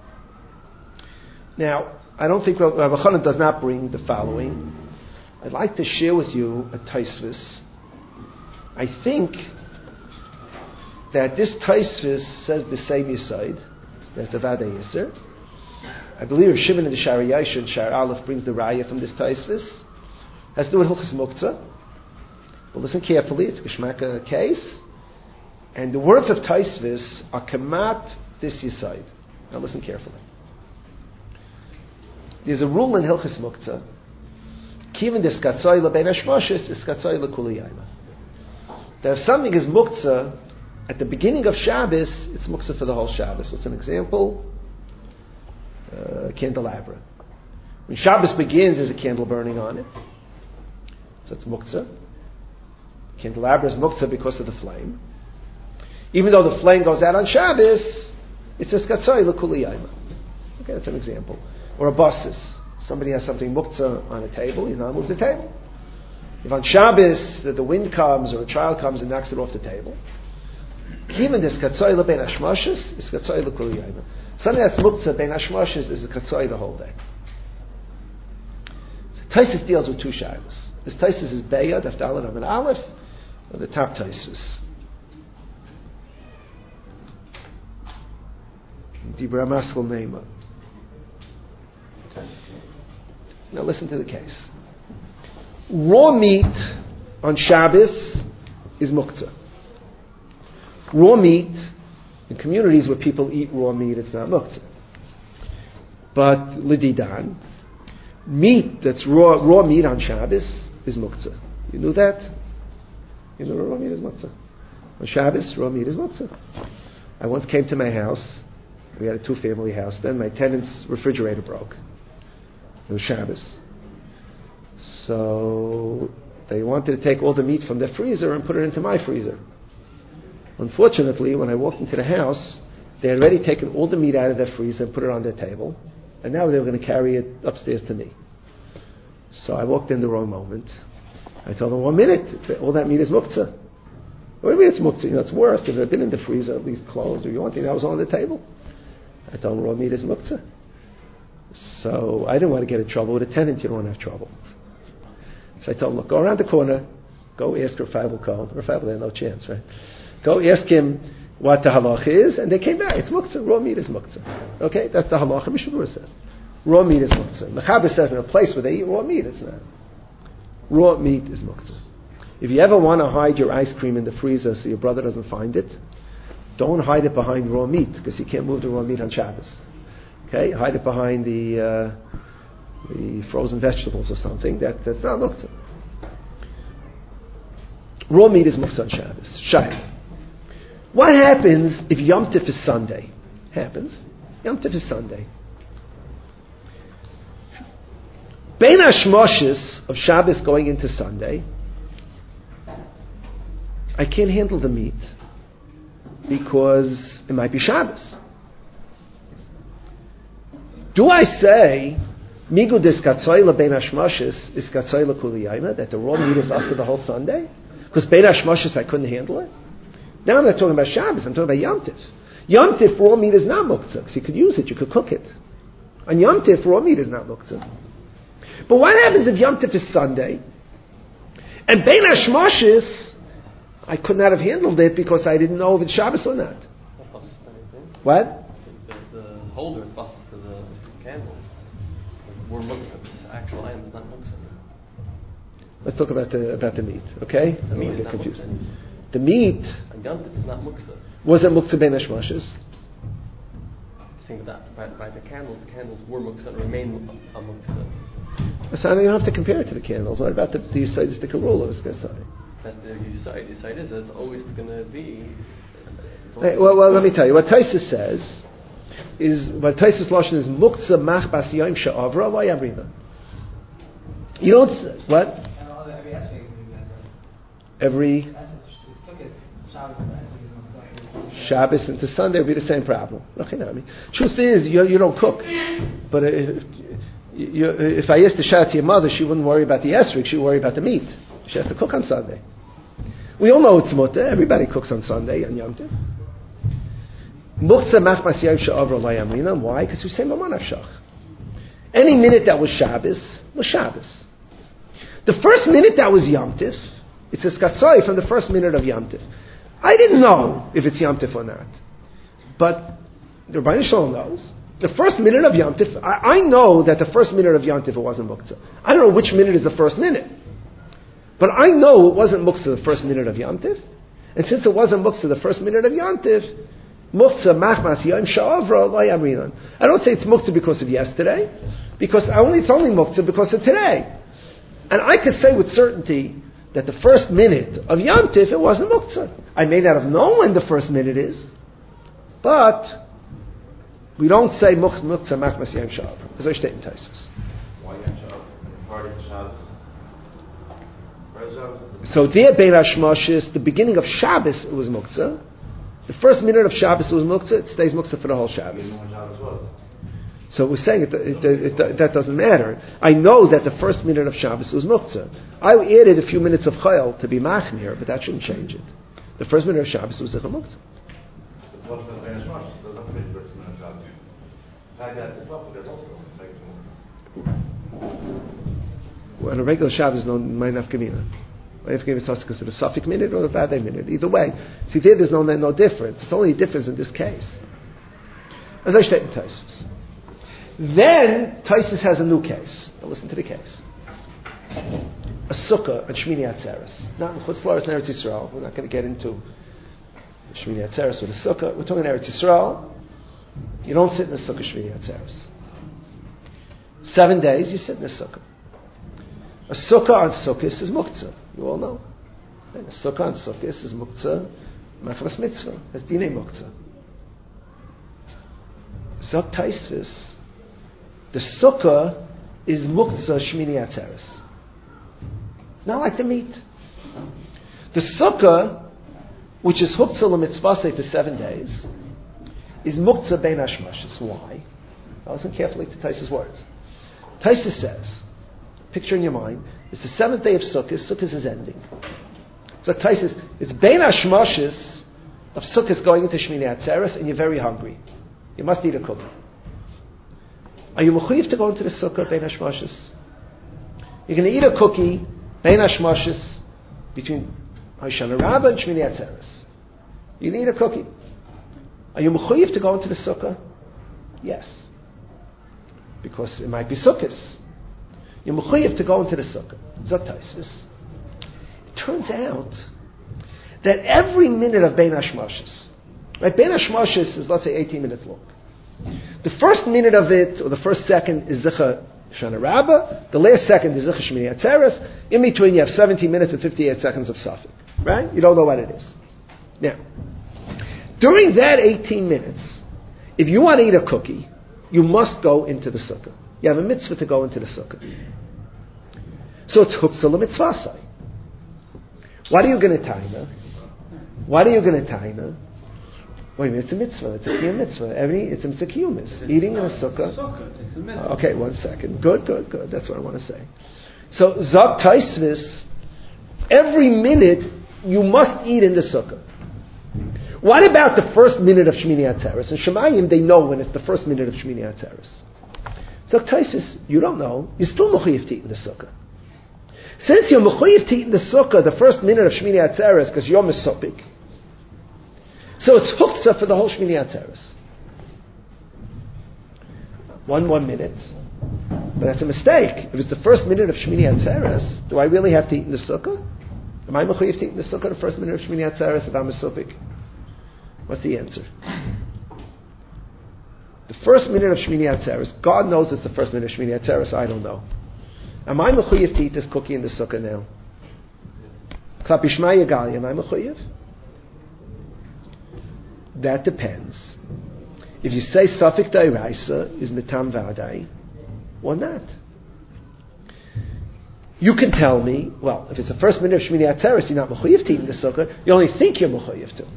Now, I don't think Rabbi Chanan does not bring the following. I'd like to share with you a Taisvis. I think that this Taisvis says the same yesod, that's a vadai isser. I believe Shimon in the Shara Yashin, Shara Aleph, brings the raya from this Taisvis. Has to do with Hilchas Muktzah. But listen carefully, it's a Geshmaka case. And the words of Taisvis are kamat this yesod. Now listen carefully. There's a rule in Hilchas Muktzah. Kiven des katzoy lebein hashmoshes is katzoy lekuli yayma. That if something is Muktzah at the beginning of Shabbos, it's Muktzah for the whole Shabbos. What's an example? Candelabra. When Shabbos begins, there's a candle burning on it. So it's muktzah. Candelabra is muktzah because of the flame. Even though the flame goes out on Shabbos, it's a skatzoi l'kuli yayma. Okay, that's an example. Or a basis. Somebody has something muktzah on a table, you now move the table. If on Shabbos the wind comes or a child comes and knocks it off the table, even the skatzoi l'bein hashmoshes is skatzoi l'kuli yayma. Something that's muktzah bein hashmoshes is a skatzoi the whole day. So Taisus deals with two shabbos. This Taisus is Beya, Daf Daled Amud Aleph, or the top Taisus. Dibra Maskal Neima. Now listen to the case. Raw meat on Shabbos is muktzah. Raw meat, in communities where people eat raw meat, it's not muktzah. But lididan, meat that's raw meat on Shabbos is muktzah. You knew that? You know raw meat is muktzah. On Shabbos, raw meat is muktzah. I once came to my house. We had a 2-family house. Then my tenant's refrigerator broke. It was Shabbos. So they wanted to take all the meat from their freezer and put it into my freezer. Unfortunately, when I walked into the house, they had already taken all the meat out of their freezer and put it on their table. And now they were going to carry it upstairs to me. So I walked in the wrong moment. I told them, 1 minute, all that meat is muktzah. What do you mean it's muktzah? It's worse. If it had been in the freezer, at least closed, or you want it, that was on the table. I told them, raw meat is muktzah. So I didn't want to get in trouble with a tenant. You don't want to have trouble. So I told them, look, go around the corner, go ask Rafael Cohen. Rafael, they had no chance, right? Go ask him what the halach is, and they came back. It's muktzah. Raw meat is muktzah. Okay, that's the halacha. Mishnah says. Raw meat is muktzah. Mechaber says in a place where they eat raw meat, it's not. Raw meat is muktzah. If you ever want to hide your ice cream in the freezer so your brother doesn't find it, don't hide it behind raw meat because you can't move the raw meat on Shabbos. Okay, hide it behind the frozen vegetables or something. That's not muktzah. Raw meat is muktzah on Shabbos. Shai. What happens if Yom Tif is Sunday? Happens. Yom Tif is Sunday. Bein hashmoshes of Shabbos going into Sunday, I can't handle the meat because it might be Shabbos. Do I say migu des katzoy lebein hashmoshes is katzoy lekuli yayma, that the raw meat is us for the whole Sunday? Because bein hashmoshes I couldn't handle it. Now I'm not talking about Shabbos. I'm talking about Yom Tif. Yom Tif raw meat is not muktzah because you could use it, you could cook it. On Yom Tif raw meat is not muktzah. But what happens if Yom Tif is Sunday? And Bein HaShmoshes, I could not have handled it because I didn't know if it's Shabbos or not. What?
The holder busts to the candle. We're muktzah. This actual item is not muktzah.
Let's talk about the meat, okay? I don't want to get confused. The meat
And Yontif is not muksa.
was it muktzah ben hashmashes?
Think that by the candles were muksa and remain a muksa.
So you don't have to compare it to the candles. What about the Yisaidistic rule of this guy?
That's the Yisaid. Yisaid is that it's always going to be.
Well, let me tell you. What Taisus says is, what Taisus Lashon is muktzah machbas yom she'avra lo yamrina. You don't, what?
Every aspect is like that.
Every
It's like a Shabbos and
Shabbos into Sunday will be the same problem. Truth is, you don't cook. But if I used to shout to your mother, she wouldn't worry about the esrog, she would worry about the meat. She has to cook on Sunday. We all know it's mutter. Everybody cooks on Sunday on Yom Tov. Muchtzah machmas yom she'avra lo yamrina. Why? Because we say Maman Afshach. Any minute that was Shabbos was Shabbos. The first minute that was Yom Tov, it's a skatzai from the first minute of Yom Tov. I didn't know if it's Yom Tov or not. But the Rebbeinu Shalom knows. The first minute of Yom Tov, I know that the first minute of Yom Tov it wasn't Muktzah. I don't know which minute is the first minute. But I know it wasn't Muktzah the first minute of Yom Tov. And since it wasn't Muktzah the first minute of Yom Tov, Muktzah machmas yom she'avra lo yamrinan. I don't say it's Muktzah because of yesterday, because it's only Muktzah because of today. And I could say with certainty that the first minute of Yom Tov, it wasn't Muktzah. I may not have known when the first minute is, but we don't say Muktzah machmas yom she'avra. As I state in Taisus.
Why Yom Shabbos? Part of Shabbos.
So there, Bein Hashmashis, the beginning of Shabbos, it was Muktzah. The first minute of Shabbos, it was Muktzah. It stays Muktzah for the whole Shabbos. So we're saying that doesn't matter. I know that the first minute of Shabbos was Muktzah. I added a few minutes of Chayil to be Machmir, but that shouldn't change it. The first minute of Shabbos was Zichar Muktzah.
What about Bein Hashmashis? Doesn't have to be the first minute of Shabbos. Like that, it's also like
On a regular Shabbos, no Mein Nafkamina. Mein Nafkamina is because of the Suffolk minute or the Vadei minute. Either way. See, there's no difference. It's only a difference in this case. As I state in Taisus. Then, Taisus has a new case. Now listen to the case. A sukkah at Shmini Atzeres. Not in Chutz La'aretz, in Eretz Yisrael. We're not going to get into Shmini Atzeres with a sukkah. We're talking Eretz Yisrael. You don't sit in the sukkah Shmini Atzeres. 7 days, you sit in the sukkah. A sukkah on sukkahs is muktzah. You all know. And a sukkah on sukkahs is muktzah, mafras mitzvah. That's dinei muktzah. Zok Taisvis. The sukkah is muktzah shmini atzeres. Not like the meat. The sukkah, which is huktzah l'mitzvaseh for 7 days, is muktzah bein hashmashis. Why? Now listen carefully to Taisvis' words. Taisvis says, picture in your mind, it's the 7th day of Sukkot. Sukkot is ending. So Taisvis, it's bein hashmashis of Sukkot going into Shmini Atzeres, and you're very hungry. You must eat a cookie. Are you mechuyev to go into the Sukkah bein hashmashis? You're going to eat a cookie bein hashmashis between Hoshana Rabbah and Shmini Atzeres. You need a cookie. Are you mechuyev to go into the Sukkah? Yes. Because it might be Sukkot. You're mechuyev to go into the sukkah. Zok Taisvis. It turns out that every minute of Bein Hashmashis, right? Bein Hashmashis is, let's say, 18 minutes long. The first minute of it, or the first second, is Zicha Shana Rabbah. The last second is Zicha Shmini Atzeres. In between, you have 17 minutes and 58 seconds of Safek. Right? You don't know what it is. Now, during that 18 minutes, if you want to eat a cookie, you must go into the sukkah. You have a mitzvah to go into the sukkah. So it's huktzah l'mitzvasai. What are you going to taina? What are you going to taina? Wait a minute, it's a mitzvah. It's a kiyum mitzvah. It's a mitzvah kiyumis. Eating in a sukkah. Okay, 1 second. Good. That's what I want to say. So Zok Taisvis, every minute you must eat in the sukkah. What about the first minute of Shmini Atzeres? In Shemayim, they know when it's the first minute of Shmini Atzeres. So Taisus, you don't know. You're still mechuyev to eat in the sukkah. Since you're mechuyev to eat in the sukkah the first minute of Shmini Atzeres because you're mesopik, so it's huktzah for the whole Shmini Atzeres. One minute. But that's a mistake. If it's the first minute of Shmini Atzeres, do I really have to eat in the sukkah? Am I mechuyev to eat in the sukkah the first minute of Shmini Atzeres if I'm a supik? What's the answer? The first minute of Shmini Atzeres, God knows it's the first minute of Shmini Atzeres, I don't know. Am I mechuyev to eat this cookie in the sukkah now? Klapi Shema Yagali, am I mechuyev? That depends. If you say Safik Dairaisa is Mitam Vadai, or not. You can tell me, well, if it's the first minute of Shmini Atzeres, you're not mechuyev to eat in the sukkah, you only think you're mechuyev to.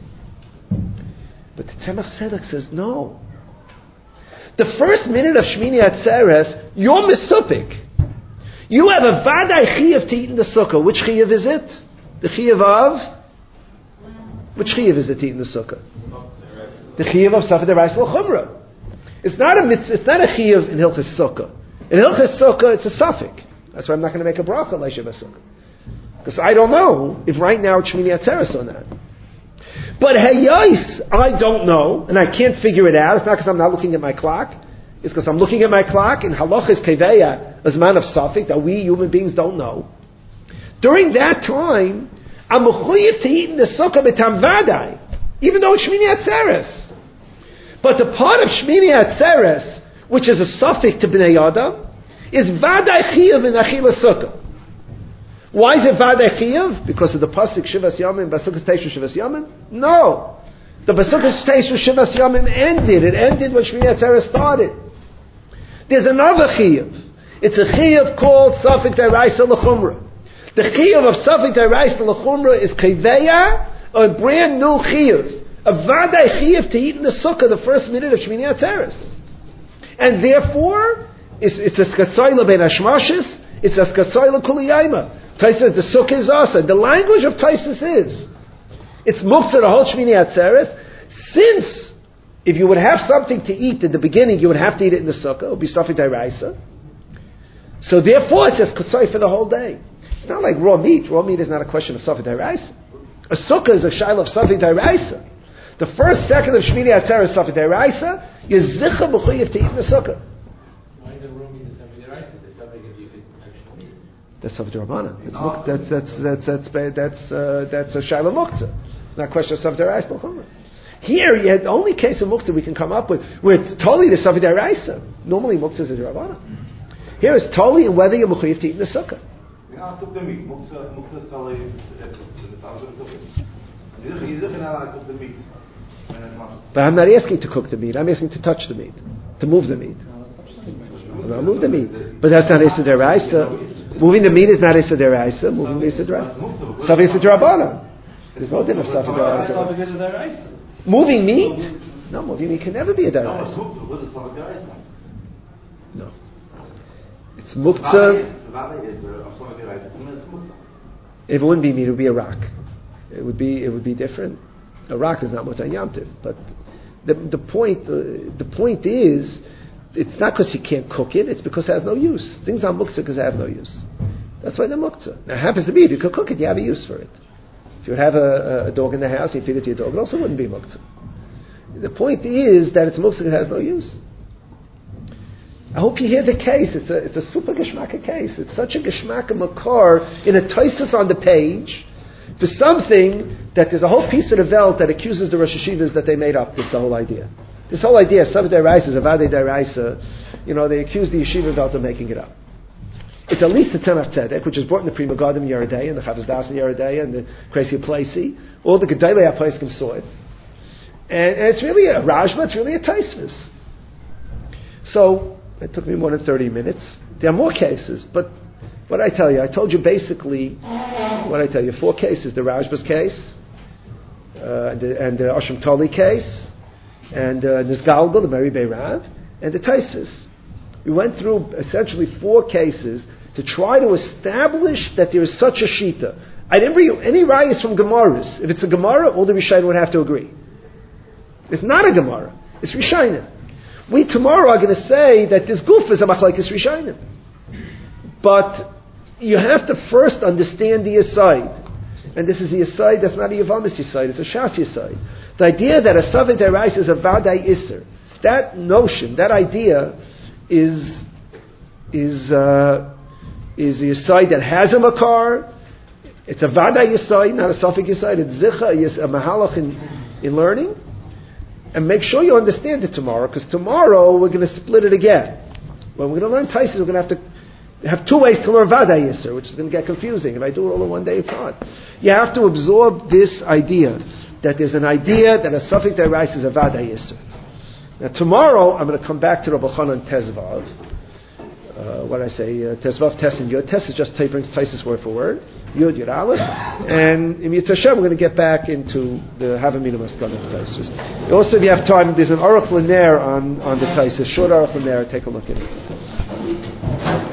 But the Tzemach Tzedek says, no. The first minute of Shmini Atzeres, you're mesupik. You have a vadai chiyav to eat in the sukkah. Which chiyav is it? The chiyav of? Which chiyav is it to eat in the sukkah? The chiyav of Safed Erais L'Chumra. It's not a chiyav in Hilchas Sukkah. In Hilchas Sukkah, it's a suffix. That's why I'm not going to make a bracha Leishav Sukkah. Because I don't know if right now it's Shmini Atzeres or not. But heyos, I don't know, and I can't figure it out. It's not because I'm not looking at my clock. It's because I'm looking at my clock, and halach is keveya, as man of suffix, that we human beings don't know. During that time, I'm mechuyev to eat in the sukkah b'tam vadai, even though it's Shmini Atzeres. But the part of Shmini Atzeres, which is a suffix to Bnei Adam, is vadai chiyav in achila sukkah. Why is it vadai chiyav? Because of the pasuk Shivas Yamim, Basukas Teishu Shivas Yamim? No. The Basukas Teishu Shivas Yamim ended. It ended when Shmini Atzeres started. There's another chiyav. It's a chiyav called Safik Daraisa L'Chumra. The chiyav of Safik Daraisa L'Chumra is Keveya, a brand new chiyav. A vadai chiyav to eat in the sukkah the first minute of Shmini Atzeres. And therefore, it's a skatzoyla ben hashmashis, it's a skatzoyla kuliyayma. Taisus, the sukkah is asa. The language of Taisus is, it's muktzah the whole Shmini Atzeres. Since, if you would have something to eat at the beginning, you would have to eat it in the sukkah. It would be Safik Dairaisa. So therefore, it says katzoy for the whole day. It's not like raw meat. Raw meat is not a question of Safik Dairaisa. A sukkah is a shaila of Safik Dairaisa. The first second of Shmini Atzeres Safik Dairaisa, you're zicha b'chuyev to eat in the sukkah.
Why the raw meat is Safik Dairaisa? There's something that you could actually eat.
That's Safik Darabana. That's a shaila muktzah. It's not a question of Safik Dairaisa. Here, you had the only case of muktzah we can come up with where it's totally the Safik Dairaisa. Normally, muktzah is a Darabana. Here it's totally whether you're mechuyev to eat in the sukkah.
Ja, cook the meat. Muktzah is totally the meat.
But I'm not asking to cook the meat. I'm asking to touch the meat, to move the meat. I'll move the meat, but that's not Issa Deraisa. Moving the meat is not Issa Deraisa. Moving the Issa Deraisa. Safi Issa Derabana. There's no difference of Safi Deraisa. Moving meat? No, moving meat can never be a Deraisa. No. It's Muktzah. If it wouldn't be meat, it would be a rock. It would be different. A rock is not Mutar Yamtiv, but the point is, it's not because you can't cook it; it's because it has no use. Things are muktzah because they have no use. That's why they're muktzah. Now, it happens to be if you could cook it, you have a use for it. If you would have a dog in the house, you feed it to your dog, it also wouldn't be muktzah. The point is that it's muktzah because it has no use. I hope you hear the case. It's a super geshmaka case. It's such a geshmaka makar in a Tosfos on the page for something that there's a whole piece of the Welt that accuses the Rosh Hashivas that they made up. This the whole idea. This whole idea, Safed Dairaisa is a Vadei Dairaisa. They accuse the Yeshiva Welt of making it up. It's at least the Tzemach Tzedek, which is brought in the Prima Gadim Yeridei and the Chavaz Das Yeridei and the Kreisi Plesi. All the Gedolei HaPoskim saw it. And it's really a Rajma, it's really a Tosfos. So, it took me more than 30 minutes. There are more cases, but what did I tell you? I told you basically, what did I tell you? 4 cases: the Rajba's case, and the Ashram Toli case, and Nizgalgal, the Meri Beirav, and the Tosfos. We went through essentially 4 cases to try to establish that there is such a shita. I didn't bring you any rayas from Gemaras. If it's a Gemara, all the Rishonim would have to agree. It's not a Gemara. It's Rishonim. We tomorrow are going to say that this goof is a machlokes Rishonim. But you have to first understand the aside. And this is the aside that's not a Yavamis aside, it's a Shas aside. The idea that a Safed Dairaisa is a Vadai Isser, that notion, that idea is is a Yesod that has a makar. It's a Vada Yesod, not a Safek Yesod. It's Zicha, a Mahalach in learning. And make sure you understand it tomorrow, because tomorrow we're going to split it again. When we're going to learn Taisus, we're going to have two ways to learn Vada Yisr, which is going to get confusing. If I do it all in one day, it's hard. You have to absorb this idea, that there's an idea that a Safek Dairais is a Vada Yisr. Now tomorrow, I'm going to come back to Rabbi Chanan Tezvav. Tezvav, Tes, and Yud. Tes is just brings Taisus word for word. Yud, Yud Aleph. And in Yitzhak Hashem, we're going to get back into the Havamina Maskana of Taisus. Also, if you have time, there's an Aruch L'Ner on the Taisus, short Aruch L'Ner, take a look at it.